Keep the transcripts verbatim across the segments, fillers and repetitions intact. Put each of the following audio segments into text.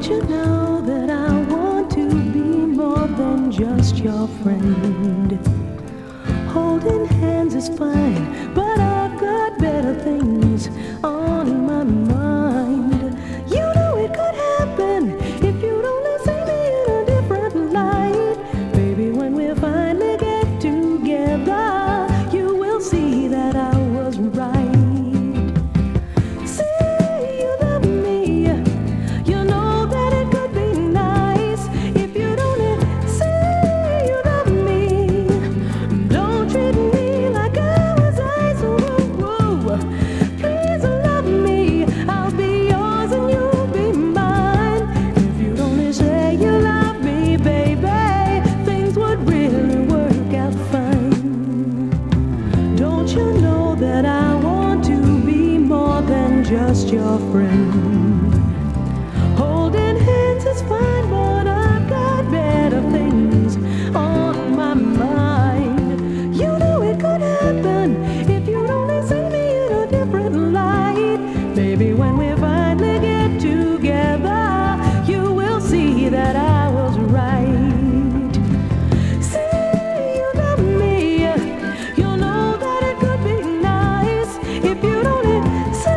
you know that I want to be more than just your friend? Holding hands is fine, but I've got better things on my mind. You know it could happen if you'd only see me in a different light. Baby, when we finally get together, you will see that I was right. Just your friend. Holding hands is fine, but I've got better things on my mind. You know it could happen if you'd only see me in a different light. Baby, when we finally get together, you will see that I was right. See, you love me. You know that it could be nice if you'd only see.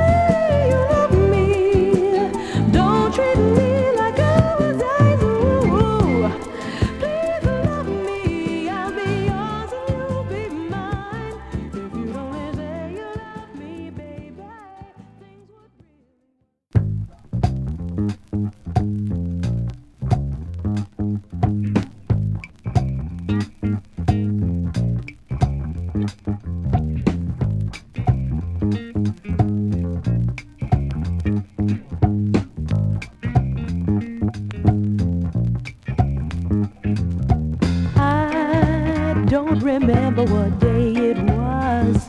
Don't remember what day it was.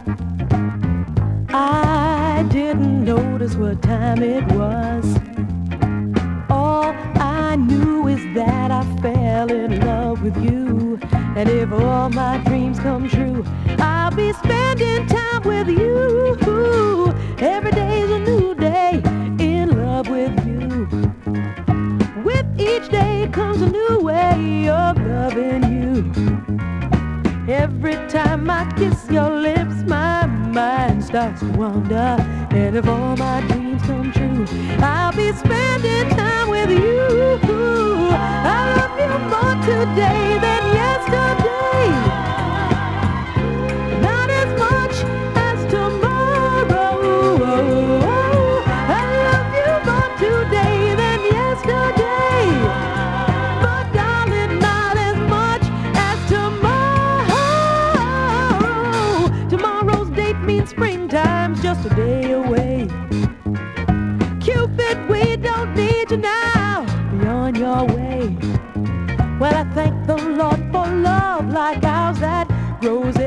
I didn't notice what time it was. All I knew is that I fell in love with you. And if all my dreams come true, I'll be spending time with you. Every day's a new day in love with you. With each day comes a new way of loving you. Every time I kiss your lips, my mind starts to wander. And if all my dreams come true, I'll be spending time with you. I love you more today than yesterday. Not as much as tomorrow. I love you more today than yesterday. But darling, not as much as tomorrow. Tomorrow's date means springtime's just a day away. Cupid, we don't need you now. Be on your way. Well, I thank the Lord for love like ours that grows